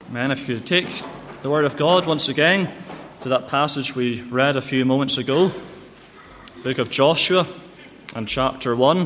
Amen. If you could take the Word of God once again to that passage we read a few moments ago, book of Joshua and chapter 1.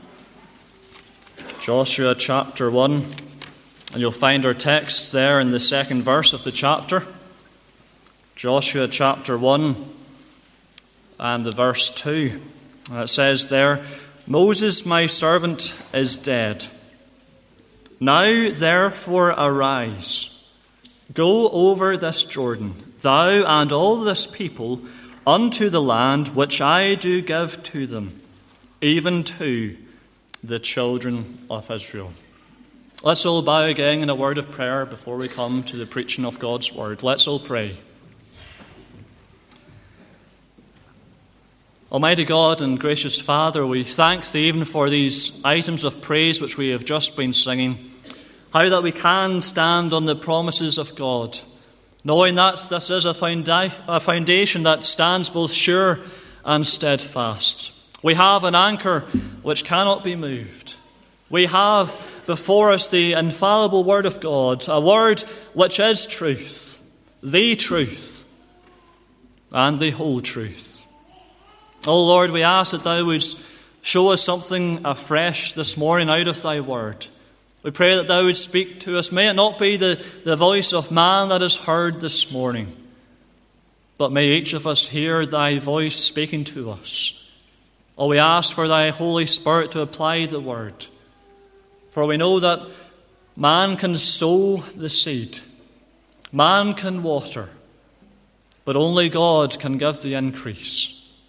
Joshua chapter 1, and you'll find our text there in the second verse of the chapter. Joshua chapter 1 and the verse 2. It says there, "Moses, my servant, is dead. Now therefore arise, go over this Jordan, thou and all this people, unto the land which I do give to them, even to the children of Israel." Let's all bow again in a word of prayer before we come to the preaching of God's word. Let's all pray. Almighty God and gracious Father, we thank Thee even for these items of praise which we have just been singing. How that we can stand on the promises of God, knowing that this is a foundation that stands both sure and steadfast. We have an anchor which cannot be moved. We have before us the infallible Word of God, a Word which is truth, and the whole truth. Oh Lord, we ask that Thou wouldst show us something afresh this morning out of Thy Word. We pray that Thou would speak to us. May it not be the voice of man that is heard this morning, but may each of us hear Thy voice speaking to us. Oh, we ask for Thy Holy Spirit to apply the Word. For we know that man can sow the seed, man can water, but only God can give the increase.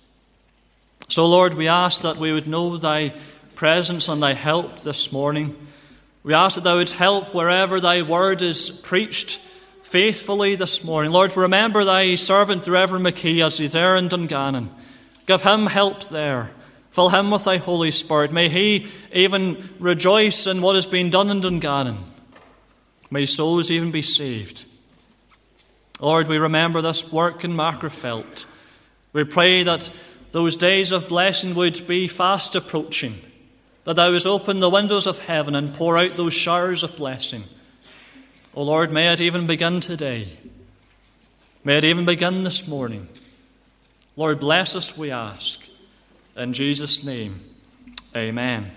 So, Lord, we ask that we would know Thy presence and Thy help this morning. We ask that Thou wouldst help wherever Thy word is preached faithfully this morning. Lord, remember Thy servant, the Reverend McKee, as he's there in Dungannon. Give him help there. Fill him with Thy Holy Spirit. May he even rejoice in what has been done in Dungannon. May souls even be saved. Lord, we remember this work in Macrofelt. We pray that those days of blessing would be fast approaching, that Thou wouldst open the windows of heaven and pour out those showers of blessing. O Lord, may it even begin today. May it even begin this morning. Lord, bless us, we ask. In Jesus' name, amen.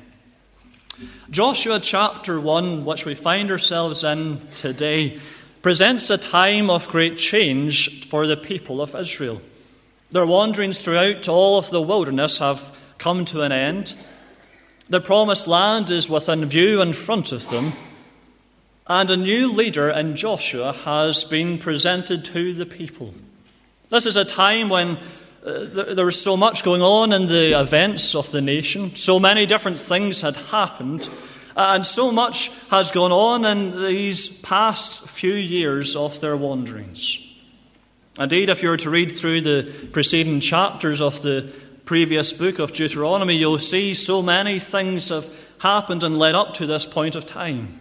Joshua chapter 1, which we find ourselves in today, presents a time of great change for the people of Israel. Their wanderings throughout all of the wilderness have come to an end. The promised land is within view in front of them, and a new leader in Joshua has been presented to the people. This is a time when there was so much going on in the events of the nation. So many different things had happened, and so much has gone on in these past few years of their wanderings. Indeed, if you were to read through the preceding chapters of the previous book of Deuteronomy, you'll see so many things have happened and led up to this point of time.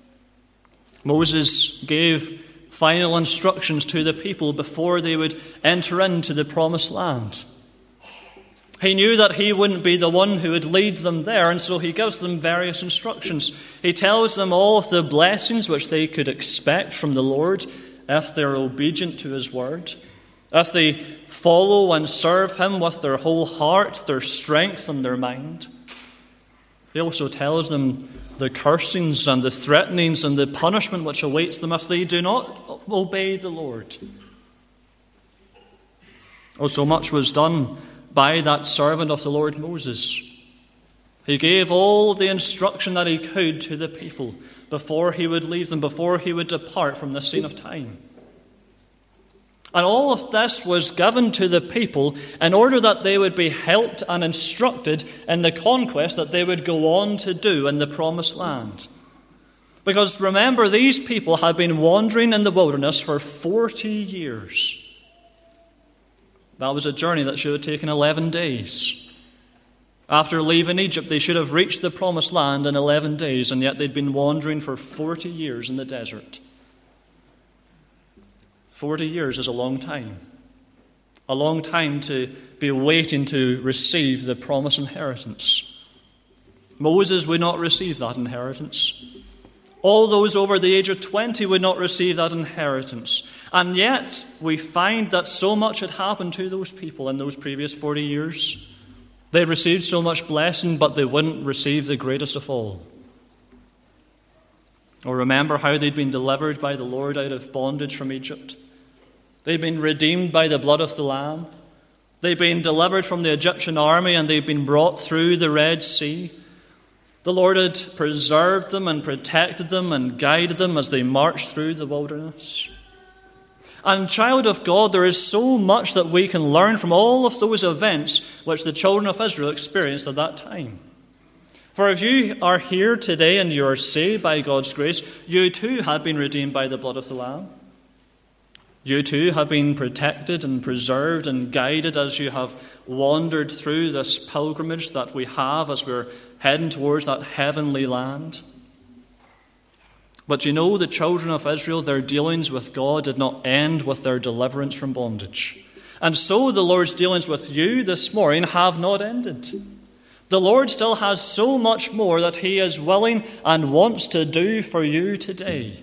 Moses gave final instructions to the people before they would enter into the promised land. He knew that he wouldn't be the one who would lead them there, and so he gives them various instructions. He tells them all of the blessings which they could expect from the Lord if they're obedient to His word, if they follow and serve Him with their whole heart, their strength and their mind. He also tells them the cursings and the threatenings and the punishment which awaits them if they do not obey the Lord. Oh, so much was done by that servant of the Lord, Moses. He gave all the instruction that he could to the people before he would leave them, before he would depart from the scene of time. And all of this was given to the people in order that they would be helped and instructed in the conquest that they would go on to do in the promised land. Because remember, these people had been wandering in the wilderness for 40 years. That was a journey that should have taken 11 days. After leaving Egypt, they should have reached the promised land in 11 days, and yet they'd been wandering for 40 years in the desert. 40 years is a long time. A long time to be waiting to receive the promised inheritance. Moses would not receive that inheritance. All those over the age of 20 would not receive that inheritance. And yet, we find that so much had happened to those people in those previous 40 years. They received so much blessing, but they wouldn't receive the greatest of all. Or remember how they'd been delivered by the Lord out of bondage from Egypt. They'd been redeemed by the blood of the Lamb. They'd been delivered from the Egyptian army, and they'd been brought through the Red Sea. The Lord had preserved them and protected them and guided them as they marched through the wilderness. And child of God, there is so much that we can learn from all of those events which the children of Israel experienced at that time. For if you are here today and you are saved by God's grace, you too have been redeemed by the blood of the Lamb. You too have been protected and preserved and guided as you have wandered through this pilgrimage that we have as we're heading towards that heavenly land. But you know, the children of Israel, their dealings with God did not end with their deliverance from bondage. And so the Lord's dealings with you this morning have not ended. The Lord still has so much more that He is willing and wants to do for you today.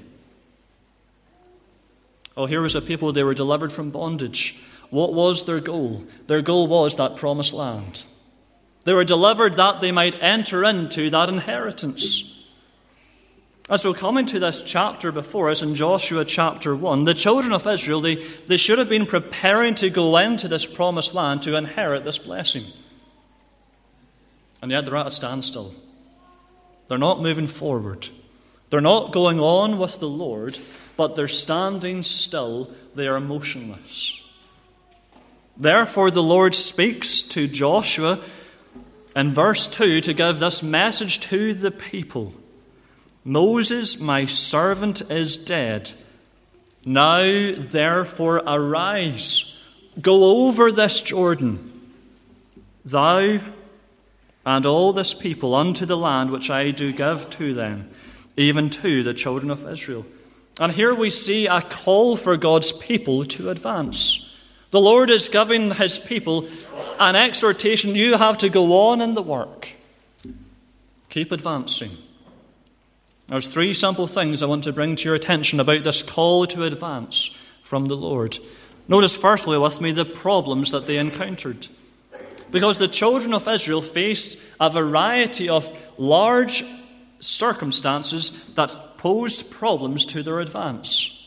Oh, here was a people, they were delivered from bondage. What was their goal? Their goal was that promised land. They were delivered that they might enter into that inheritance. And so coming to this chapter before us in Joshua chapter 1, the children of Israel, they should have been preparing to go into this promised land to inherit this blessing. And yet they're at a standstill. They're not moving forward. They're not going on with the Lord, but they're standing still. They are motionless. Therefore, the Lord speaks to Joshua in verse 2 to give this message to the people. Moses, my servant, is dead. Now, therefore, arise. Go over this Jordan, thou and all this people, unto the land which I do give to them, even to the children of Israel. And here we see a call for God's people to advance. The Lord is giving His people an exhortation. You have to go on in the work. Keep advancing. There's three simple things I want to bring to your attention about this call to advance from the Lord. Notice firstly with me the problems that they encountered. Because the children of Israel faced a variety of large circumstances that posed problems to their advance.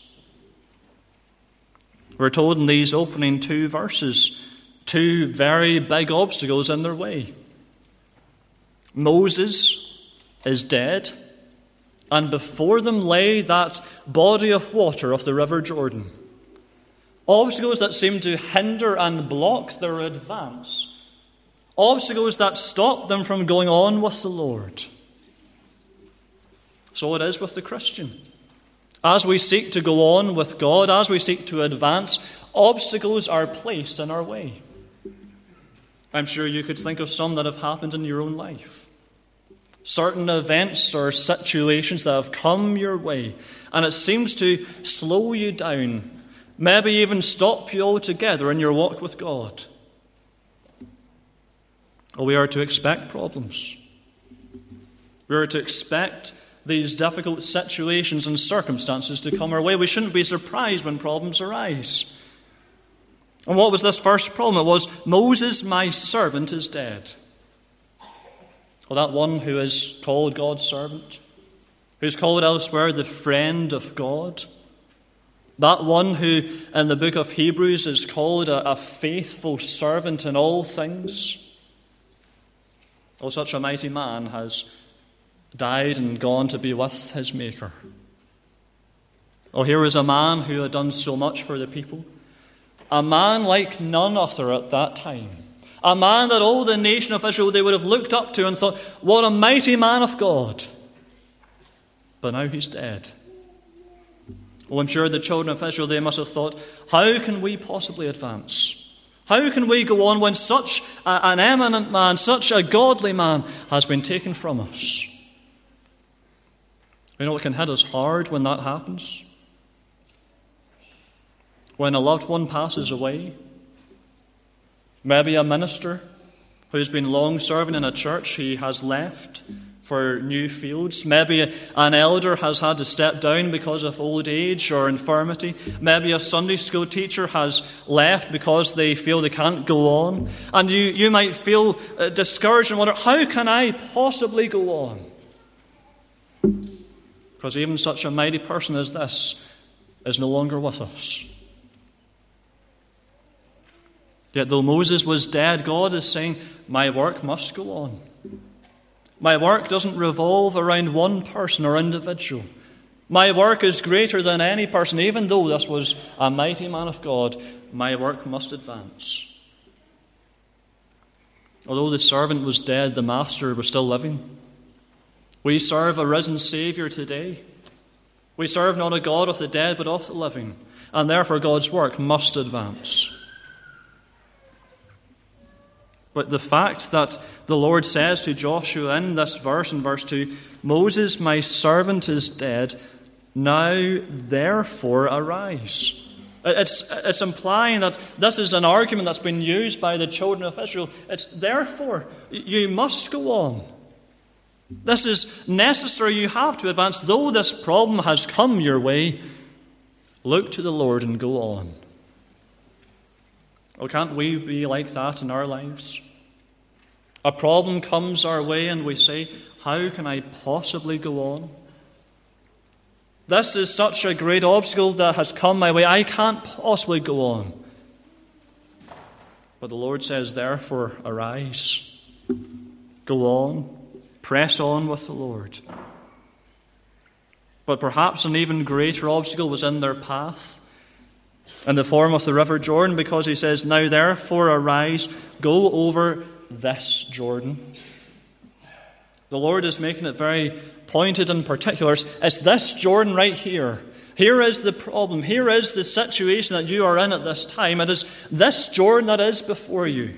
We're told in these opening two verses, two very big obstacles in their way. Moses is dead, and before them lay that body of water of the river Jordan. Obstacles that seem to hinder and block their advance. Obstacles that stop them from going on with the Lord. So it is with the Christian. As we seek to go on with God, as we seek to advance, obstacles are placed in our way. I'm sure you could think of some that have happened in your own life. Certain events or situations that have come your way, and it seems to slow you down, maybe even stop you altogether in your walk with God. We are to expect problems. We are to expect these difficult situations and circumstances to come our way. We shouldn't be surprised when problems arise. And what was this first problem? It was, Moses, my servant, is dead. Well, that one who is called God's servant, who's called elsewhere the friend of God, that one who in the book of Hebrews is called a faithful servant in all things. Oh, such a mighty man has died and gone to be with his Maker. Oh, here is a man who had done so much for the people. A man like none other at that time. A man that all the nation of Israel, they would have looked up to and thought, what a mighty man of God. But now he's dead. Well, I'm sure the children of Israel, they must have thought, how can we possibly advance? How can we go on when such an eminent man, such a godly man has been taken from us? You know, it can hit us hard when that happens. When a loved one passes away, maybe a minister who's been long serving in a church he has left for new fields. Maybe an elder has had to step down because of old age or infirmity. Maybe a Sunday school teacher has left because they feel they can't go on. And you might feel discouraged and wonder, how can I possibly go on? Because even such a mighty person as this is no longer with us. Yet though Moses was dead, God is saying, my work must go on. My work doesn't revolve around one person or individual. My work is greater than any person. Even though this was a mighty man of God, my work must advance. Although the servant was dead, the master was still living. We serve a risen Saviour today. We serve not a God of the dead, but of the living. And therefore God's work must advance. But the fact that the Lord says to Joshua in this verse, in verse 2, Moses, my servant, is dead. Now, therefore, arise. It's implying that this is an argument that's been used by the children of Israel. It's therefore, you must go on. This is necessary. You have to advance. Though this problem has come your way, look to the Lord and go on. Oh, can't we be like that in our lives? A problem comes our way and we say, how can I possibly go on? This is such a great obstacle that has come my way. I can't possibly go on. But the Lord says, therefore, arise. Go on. Press on with the Lord. But perhaps an even greater obstacle was in their path, in the form of the river Jordan, because he says, now therefore arise, go over this Jordan. The Lord is making it very pointed and particular. It's this Jordan right here. Here is the problem. Here is the situation that you are in at this time. It is this Jordan that is before you.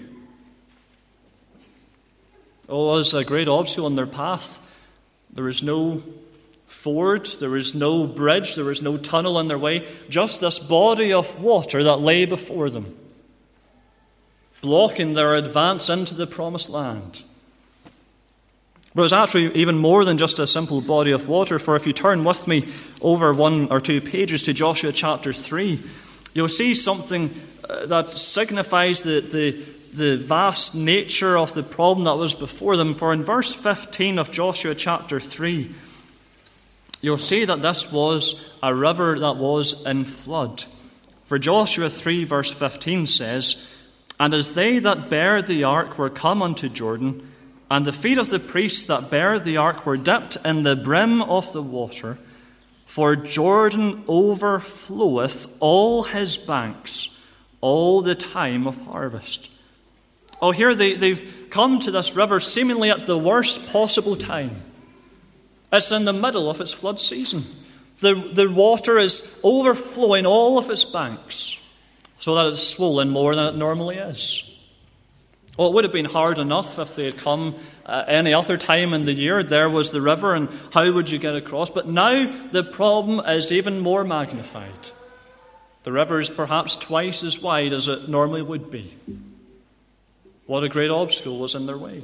Oh, there's a great obstacle in their path. There is no ford, there is no bridge, there is no tunnel in their way, just this body of water that lay before them, blocking their advance into the promised land. But it was actually even more than just a simple body of water, for if you turn with me over 1 or 2 pages to Joshua chapter 3, you'll see something that signifies the vast nature of the problem that was before them. For in verse 15 of Joshua chapter 3, you'll see that this was a river that was in flood. For Joshua 3 verse 15 says, and as they that bare the ark were come unto Jordan, and the feet of the priests that bare the ark were dipped in the brim of the water, for Jordan overfloweth all his banks all the time of harvest. Oh, here they've come to this river seemingly at the worst possible time. It's in the middle of its flood season. The water is overflowing all of its banks so that it's swollen more than it normally is. Well, it would have been hard enough if they had come any other time in the year. There was the river, and how would you get across? But now the problem is even more magnified. The river is perhaps twice as wide as it normally would be. What a great obstacle was in their way.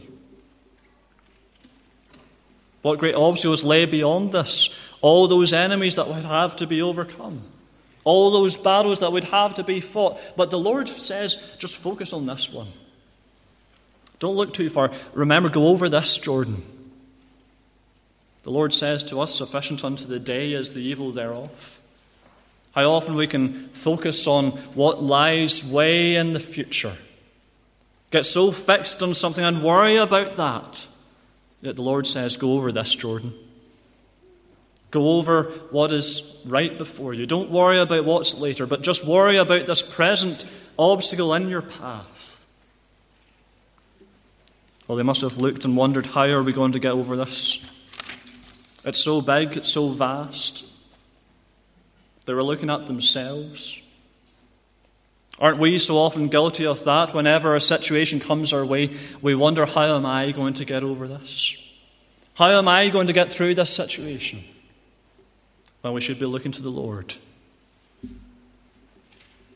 What great obstacles lay beyond this? All those enemies that would have to be overcome. All those battles that would have to be fought. But the Lord says, just focus on this one. Don't look too far. Remember, go over this Jordan. The Lord says to us, sufficient unto the day is the evil thereof. How often we can focus on what lies way in the future. Get so fixed on something and worry about that. Yet the Lord says, go over this Jordan. Go over what is right before you. Don't worry about what's later, but just worry about this present obstacle in your path. Well, they must have looked and wondered, how are we going to get over this? It's so big, it's so vast. They were looking at themselves. Aren't we so often guilty of that? Whenever a situation comes our way, we wonder, how am I going to get over this? How am I going to get through this situation? Well, we should be looking to the Lord.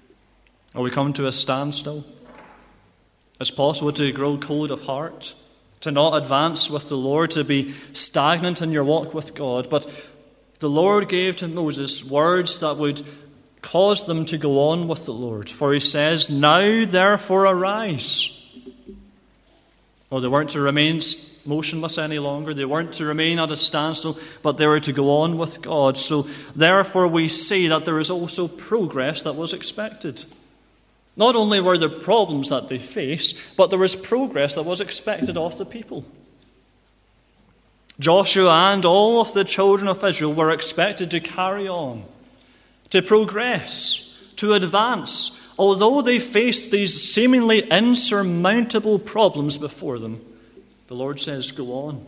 Are we coming to a standstill? It's possible to grow cold of heart. to not advance with the Lord, to be stagnant in your walk with God. But the Lord gave to Moses words that would cause them to go on with the Lord. For he says, "Now therefore arise." Well, they weren't to remain motionless any longer. They weren't to remain at a standstill, but they were to go on with God. So therefore we see that there is also progress that was expected. Not only were there problems that they faced, but there was progress that was expected of the people. Joshua and all of the children of Israel were expected to carry on, to progress, to advance, although they faced these seemingly insurmountable problems before them. The Lord says, go on.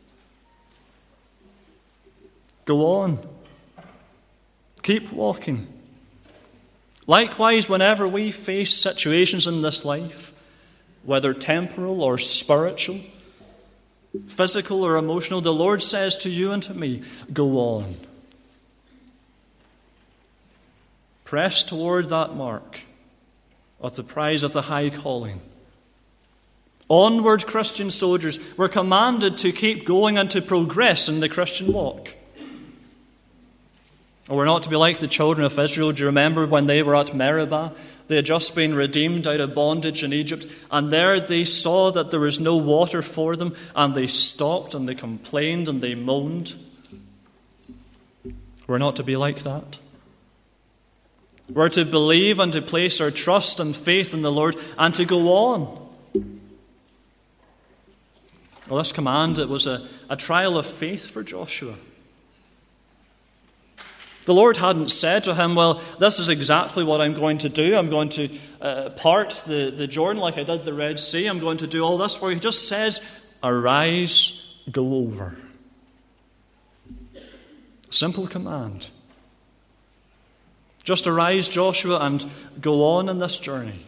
Go on. Keep walking. Likewise, whenever we face situations in this life, whether temporal or spiritual, physical or emotional, the Lord says to you and to me, go on. Press toward that mark of the prize of the high calling. Onward, Christian soldiers, we're commanded to keep going and to progress in the Christian walk. We're not to be like the children of Israel. Do you remember when they were at Meribah? They had just been redeemed out of bondage in Egypt, and there they saw that there was no water for them, and they stopped and they complained and they moaned. We're not to be like that. We're to believe and to place our trust and faith in the Lord and to go on. Well, this command, it was a trial of faith for Joshua. The Lord hadn't said to him, well, this is exactly what I'm going to do. I'm going to part the Jordan like I did the Red Sea. I'm going to do all this for you. He just says, arise, go over. Simple command. Just arise, Joshua, and go on in this journey.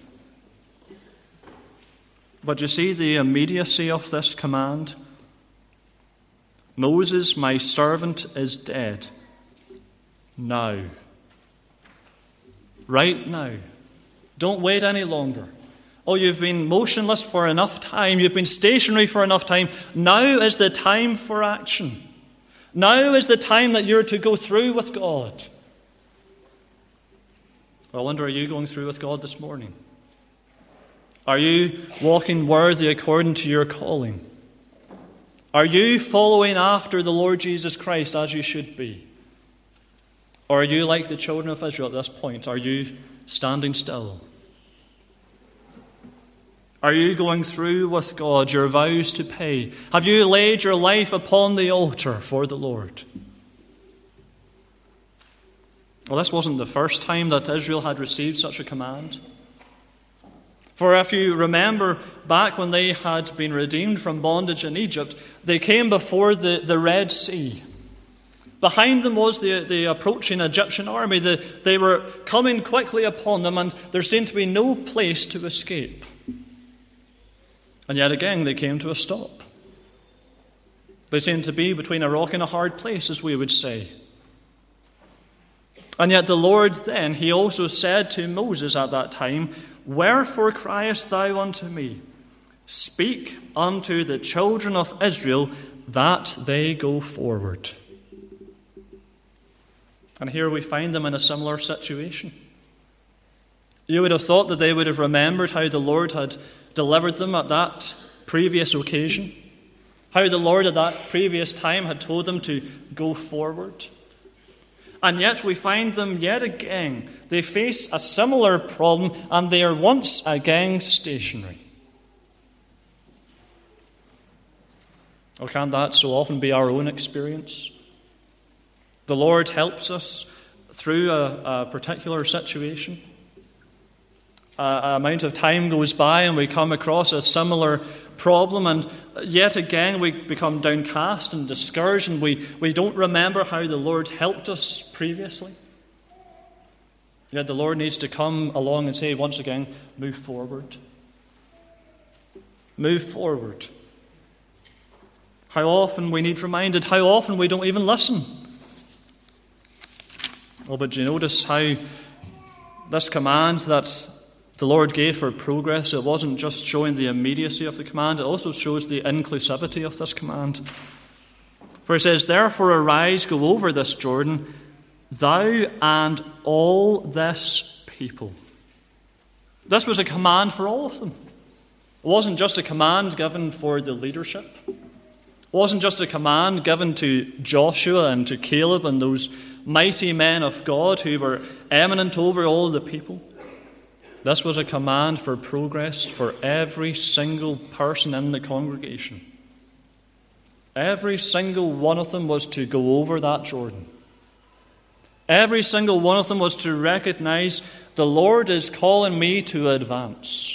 But you see the immediacy of this command? Moses, my servant, is dead. Now. Right now. Don't wait any longer. Oh, you've been motionless for enough time. You've been stationary for enough time. Now is the time for action. Now is the time that you're to go through with God. I wonder, are you going through with God this morning? Are you walking worthy according to your calling? Are you following after the Lord Jesus Christ as you should be? Or are you like the children of Israel at this point? Are you standing still? Are you going through with God your vows to pay? Have you laid your life upon the altar for the Lord? Well, this wasn't the first time that Israel had received such a command. For if you remember back when they had been redeemed from bondage in Egypt, they came before the Red Sea. Behind them was the approaching Egyptian army. They were coming quickly upon them, and there seemed to be no place to escape. And yet again, they came to a stop. They seemed to be between a rock and a hard place, as we would say. And yet the Lord then, he also said to Moses at that time, wherefore criest thou unto me? Speak unto the children of Israel that they go forward. And here we find them in a similar situation. You would have thought that they would have remembered how the Lord had delivered them at that previous occasion, how the Lord at that previous time had told them to go forward. And yet we find them yet again. They face a similar problem, and they are once again stationary. Or can that so often be our own experience? The Lord helps us through a particular situation. An amount of time goes by and we come across a similar problem, and yet again we become downcast and discouraged, and we don't remember how the Lord helped us previously. Yet the Lord needs to come along and say once again, move forward. Move forward. How often we need reminded, how often we don't even listen. Oh, but do you notice how this command that the Lord gave for progress. It wasn't just showing the immediacy of the command, it also shows the inclusivity of this command. For he says, "Therefore arise, go over this Jordan, thou and all this people." This was a command for all of them. It wasn't just a command given for the leadership. It wasn't just a command given to Joshua and to Caleb and those mighty men of God who were eminent over all the people. This was a command for progress for every single person in the congregation. Every single one of them was to go over that Jordan. Every single one of them was to recognize the Lord is calling me to advance.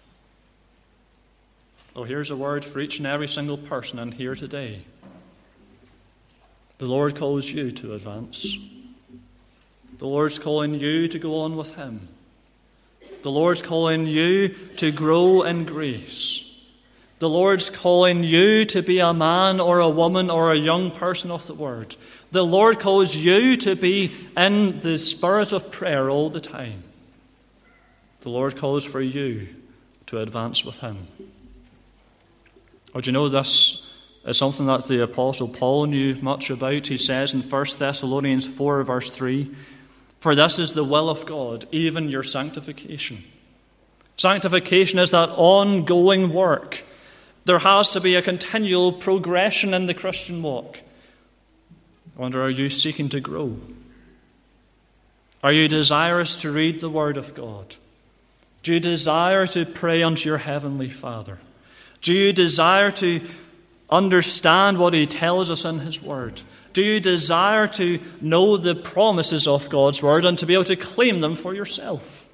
Oh, here's a word for each and every single person in here today. The Lord calls you to advance. The Lord's calling you to go on with Him. The Lord's calling you to grow in grace. The Lord's calling you to be a man or a woman or a young person of the Word. The Lord calls you to be in the spirit of prayer all the time. The Lord calls for you to advance with Him. Oh, do you know this is something that the Apostle Paul knew much about? He says in 1 Thessalonians 4, verse 3, "For this is the will of God, even your sanctification." Sanctification is that ongoing work. There has to be a continual progression in the Christian walk. I wonder, are you seeking to grow? Are you desirous to read the Word of God? Do you desire to pray unto your Heavenly Father? Do you desire to understand what He tells us in His Word? Do you desire to know the promises of God's Word and to be able to claim them for yourself?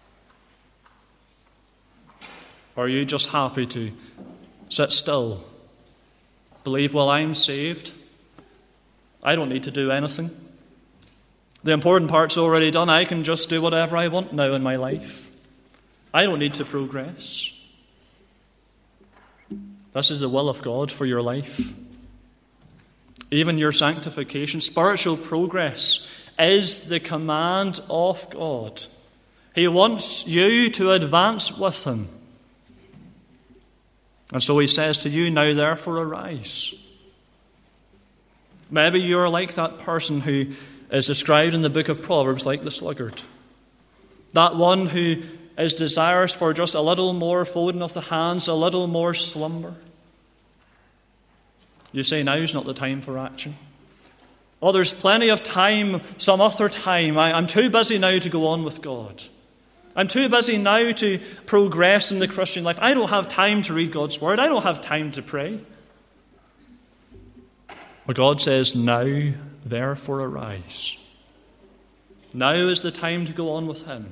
Or are you just happy to sit still, believe, well, I'm saved, I don't need to do anything. The important part's already done. I can just do whatever I want now in my life. I don't need to progress. This is the will of God for your life. Even your sanctification, spiritual progress, is the command of God. He wants you to advance with Him. And so He says to you, now therefore arise. Maybe you're like that person who is described in the book of Proverbs like the sluggard. That one who is desirous for just a little more folding of the hands, a little more slumber. You say, now's not the time for action. Oh, there's plenty of time, some other time. I'm too busy now to go on with God. I'm too busy now to progress in the Christian life. I don't have time to read God's Word. I don't have time to pray. Well, God says, now therefore arise. Now is the time to go on with Him.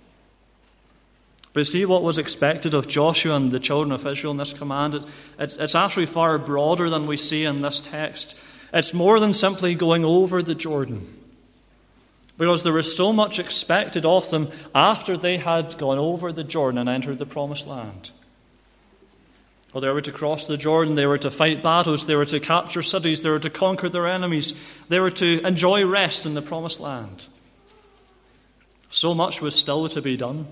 But see what was expected of Joshua and the children of Israel in this command? It's actually far broader than we see in this text. It's more than simply going over the Jordan. Because there was so much expected of them after they had gone over the Jordan and entered the promised land. Well, they were to cross the Jordan, they were to fight battles, they were to capture cities, they were to conquer their enemies, they were to enjoy rest in the promised land. So much was still to be done.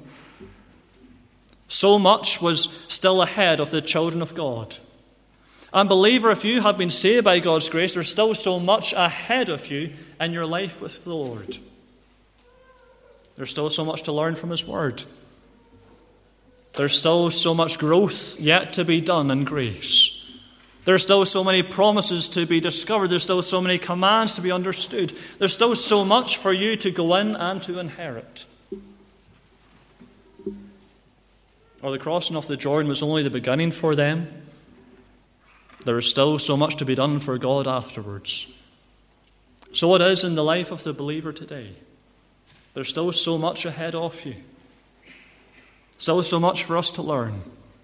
So much was still ahead of the children of God. And believer, if you have been saved by God's grace, there's still so much ahead of you in your life with the Lord. There's still so much to learn from His Word. There's still so much growth yet to be done in grace. There's still so many promises to be discovered. There's still so many commands to be understood. There's still so much for you to go in and to inherit. Or the crossing of the Jordan was only the beginning for them. There is still so much to be done for God afterwards. So it is in the life of the believer today. There's still so much ahead of you. Still so much for us to learn.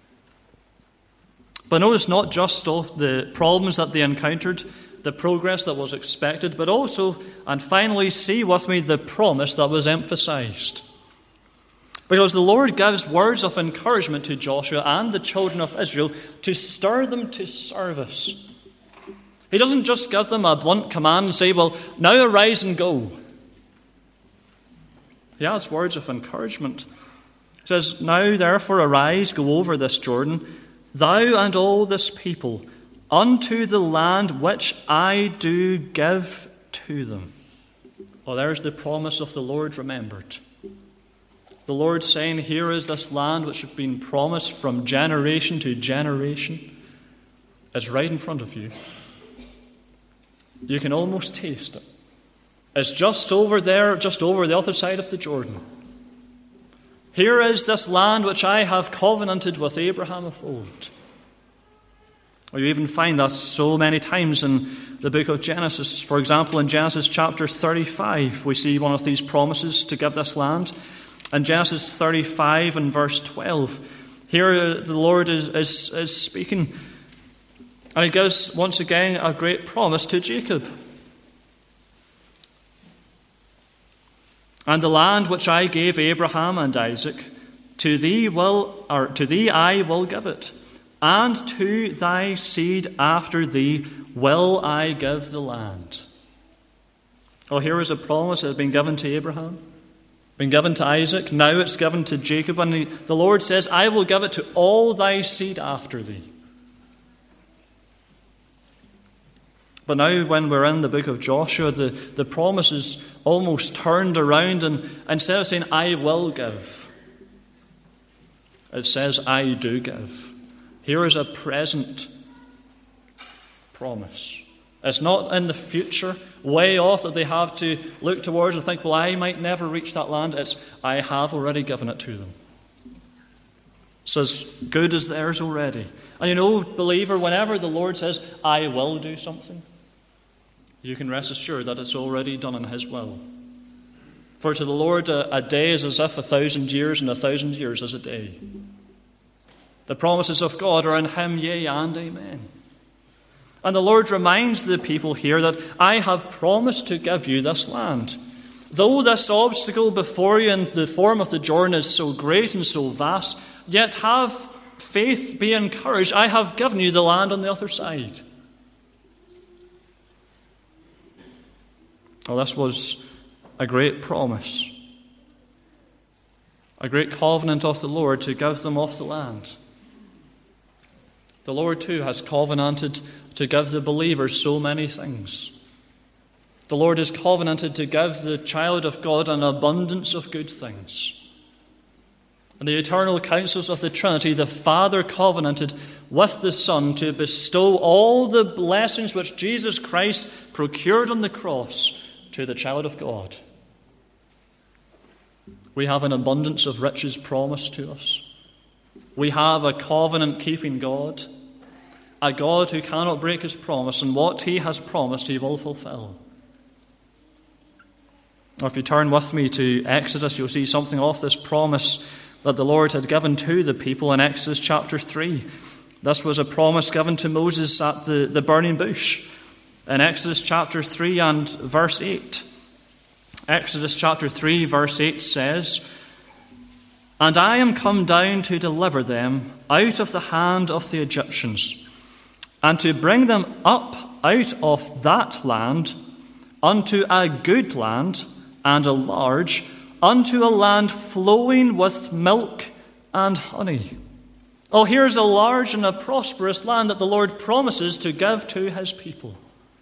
But notice not just the problems that they encountered, the progress that was expected, but also, and finally, see with me the promise that was emphasized. Because the Lord gives words of encouragement to Joshua and the children of Israel to stir them to service. He doesn't just give them a blunt command and say, well, now arise and go. He adds words of encouragement. He says, "Now therefore arise, go over this Jordan, thou and all this people, unto the land which I do give to them." Oh, there's the promise of the Lord remembered. The Lord saying, here is this land which has been promised from generation to generation. It's right in front of you. You can almost taste it. It's just over there, just over the other side of the Jordan. Here is this land which I have covenanted with Abraham of old. Or you even find that so many times in the book of Genesis. For example, in Genesis chapter 35, we see one of these promises to give this land. In Genesis 35 and verse 12, here the Lord is speaking. And he gives, once again, a great promise to Jacob. "And the land which I gave Abraham and Isaac, to thee I will give it, and to thy seed after thee will I give the land." Oh, here is a promise that had been given to Abraham, been given to Isaac, now it's given to Jacob, and the Lord says, "I will give it to all thy seed after thee." But now when we're in the book of Joshua, the promise is almost turned around, and instead of saying, "I will give," it says, "I do give." Here is a present promise. It's not in the future, way off, that they have to look towards and think, well, I might never reach that land. It's, I have already given it to them. It's as good as theirs already. And you know, believer, whenever the Lord says, "I will do something," you can rest assured that it's already done in his will. For to the Lord, a day is as if 1,000 years, and 1,000 years is a day. The promises of God are in him, yea and amen. And the Lord reminds the people here that I have promised to give you this land. Though this obstacle before you in the form of the Jordan is so great and so vast, yet have faith, be encouraged. I have given you the land on the other side. Well, this was a great promise, a great covenant of the Lord to give them of the land. The Lord too has covenanted to give the believers so many things. The Lord has covenanted to give the child of God an abundance of good things. In the eternal counsels of the Trinity, the Father covenanted with the Son to bestow all the blessings which Jesus Christ procured on the cross to the child of God. We have an abundance of riches promised to us. We have a covenant-keeping God, a God who cannot break his promise, and what he has promised he will fulfill. Or if you turn with me to Exodus, you'll see something of this promise that the Lord had given to the people in Exodus chapter 3. This was a promise given to Moses at the burning bush. In Exodus chapter 3 and verse 8. Exodus chapter 3 verse 8 says, "And I am come down to deliver them out of the hand of the Egyptians, and to bring them up out of that land unto a good land and a large, unto a land flowing with milk and honey." Oh, here's a large and a prosperous land that the Lord promises to give to his people.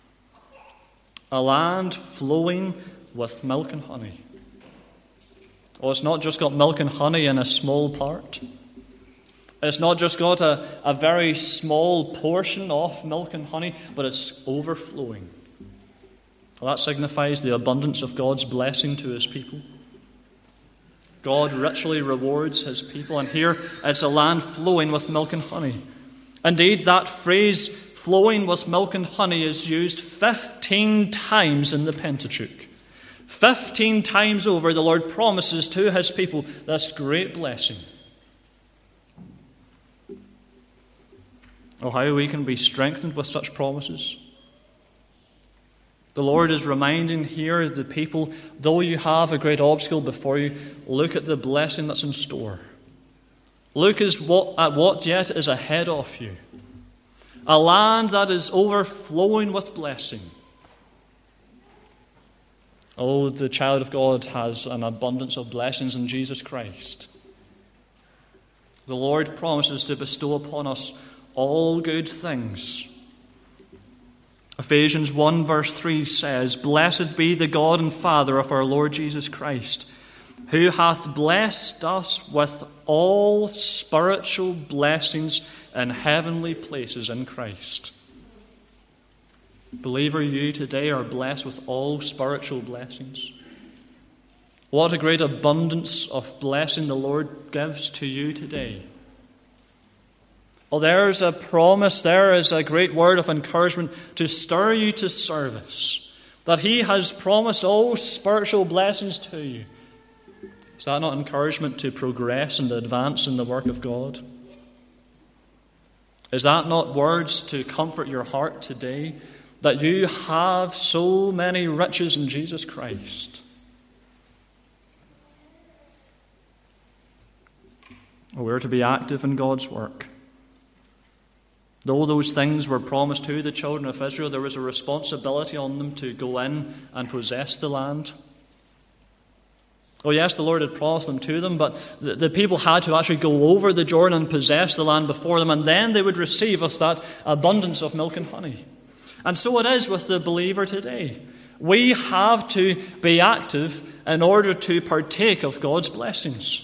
A land flowing with milk and honey. Oh, it's not just got milk and honey in a small part. It's not just got a very small portion of milk and honey, but it's overflowing. Well, that signifies the abundance of God's blessing to his people. God richly rewards his people, and here it's a land flowing with milk and honey. Indeed, that phrase, flowing with milk and honey, is used 15 times in the Pentateuch. 15 times over, the Lord promises to his people this great blessing. Oh, how we can be strengthened with such promises. The Lord is reminding here the people, though you have a great obstacle before you, look at the blessing that's in store. Look at what yet is ahead of you. A land that is overflowing with blessing. Oh, the child of God has an abundance of blessings in Jesus Christ. The Lord promises to bestow upon us all good things. Ephesians 1 verse 3 says, "Blessed be the God and Father of our Lord Jesus Christ, who hath blessed us with all spiritual blessings in heavenly places in Christ." Believer, you today are blessed with all spiritual blessings. What a great abundance of blessing the Lord gives to you today. Well, there is a promise, there is a great word of encouragement to stir you to service, that He has promised all spiritual blessings to you. Is that not encouragement to progress and advance in the work of God? Is that not words to comfort your heart today, that you have so many riches in Jesus Christ? We're to be active in God's work. Though those things were promised to the children of Israel, there was a responsibility on them to go in and possess the land. Oh yes, the Lord had promised them to them, but the people had to actually go over the Jordan and possess the land before them, and then they would receive of that abundance of milk and honey. And so it is with the believer today. We have to be active in order to partake of God's blessings.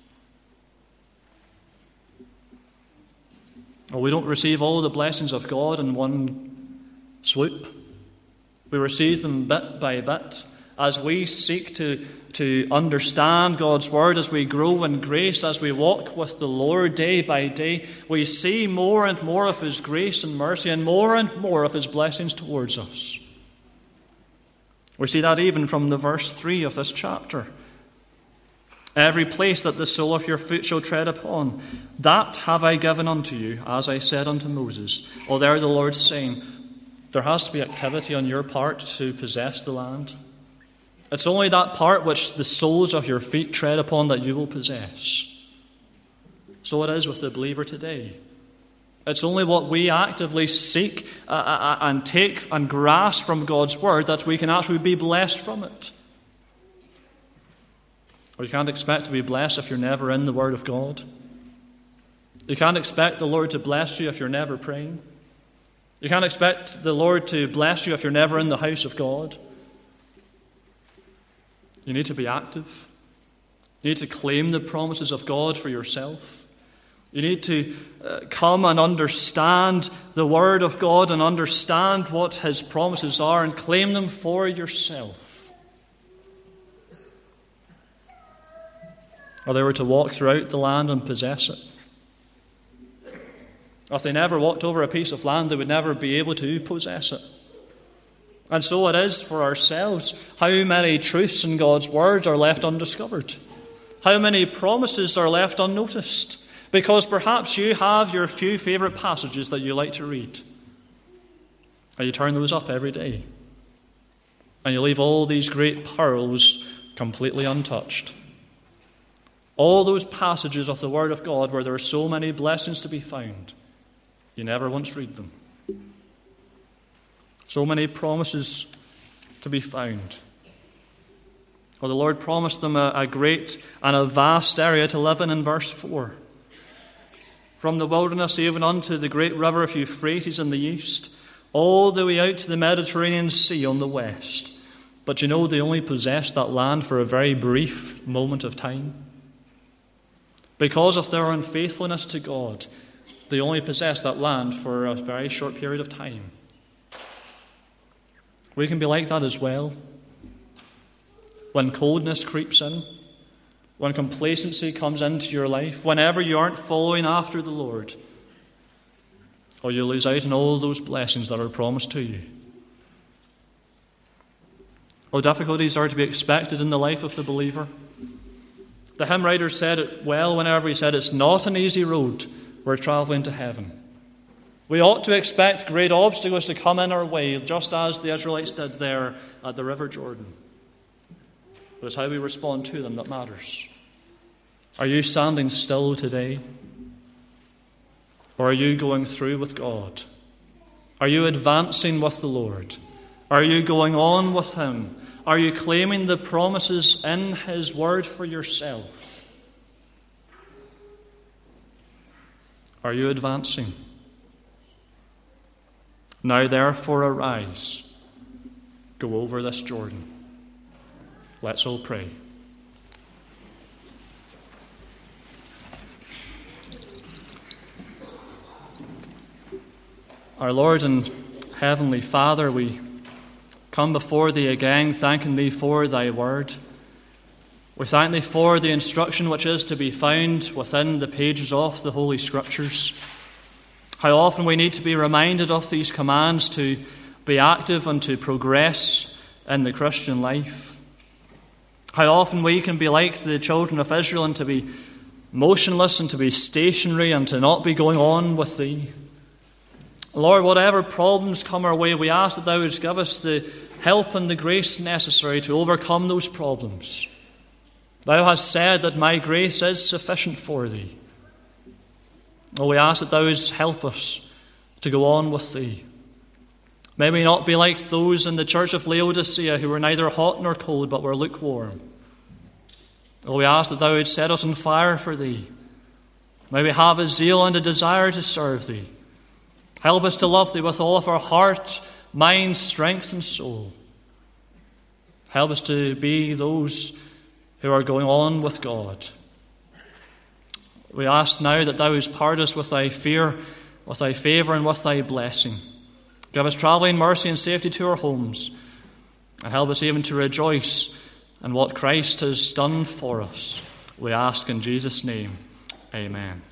Well, we don't receive all the blessings of God in one swoop. We receive them bit by bit as we seek to understand God's word, as we grow in grace, as we walk with the Lord day by day. We see more and more of His grace and mercy and more of His blessings towards us. We see that even from the verse 3 of this chapter. "Every place that the sole of your foot shall tread upon, that have I given unto you, as I said unto Moses." Oh, there the Lord's saying, there has to be activity on your part to possess the land. It's only that part which the soles of your feet tread upon that you will possess. So it is with the believer today. It's only what we actively seek and take and grasp from God's word that we can actually be blessed from it. Or you can't expect to be blessed if you're never in the Word of God. You can't expect the Lord to bless you if you're never praying. You can't expect the Lord to bless you if you're never in the house of God. You need to be active. You need to claim the promises of God for yourself. You need to come and understand the Word of God and understand what His promises are and claim them for yourself. Or they were to walk throughout the land and possess it. If they never walked over a piece of land, they would never be able to possess it. And so it is for ourselves. How many truths in God's word are left undiscovered? How many promises are left unnoticed? Because perhaps you have your few favourite passages that you like to read. And you turn those up every day. And you leave all these great pearls completely untouched. All those passages of the Word of God where there are so many blessings to be found, you never once read them. So many promises to be found. Well, the Lord promised them a great and a vast area to live in verse 4. From the wilderness even unto the great river of Euphrates in the east, all the way out to the Mediterranean Sea on the west. But you know, they only possessed that land for a very brief moment of time. Because of their unfaithfulness to God, they only possessed that land for a very short period of time. We can be like that as well. When coldness creeps in, when complacency comes into your life, whenever you aren't following after the Lord, or you lose out on all those blessings that are promised to you. Oh, difficulties are to be expected in the life of the believer. The hymn writer said it well whenever he said, "It's not an easy road we're traveling to heaven." We ought to expect great obstacles to come in our way, just as the Israelites did there at the River Jordan. But it's how we respond to them that matters. Are you standing still today? Or are you going through with God? Are you advancing with the Lord? Are you going on with Him? Are you claiming the promises in His Word for yourself? Are you advancing? Now therefore arise, go over this Jordan. Let's all pray. Our Lord and Heavenly Father, we come before Thee again, thanking Thee for Thy word. We thank Thee for the instruction which is to be found within the pages of the Holy Scriptures. How often we need to be reminded of these commands to be active and to progress in the Christian life. How often we can be like the children of Israel and to be motionless and to be stationary and to not be going on with Thee. Lord, whatever problems come our way, we ask that Thou would give us the help and the grace necessary to overcome those problems. Thou hast said that my grace is sufficient for Thee. Oh, we ask that Thou wouldst help us to go on with Thee. May we not be like those in the church of Laodicea who were neither hot nor cold, but were lukewarm. Oh, we ask that Thou wouldst set us on fire for Thee. May we have a zeal and a desire to serve Thee. Help us to love Thee with all of our heart, mind, strength, and soul. Help us to be those who are going on with God. We ask now that Thou wouldst part us with Thy fear, with Thy favour, and with Thy blessing. Give us travelling mercy and safety to our homes, and help us even to rejoice in what Christ has done for us. We ask in Jesus' name, amen.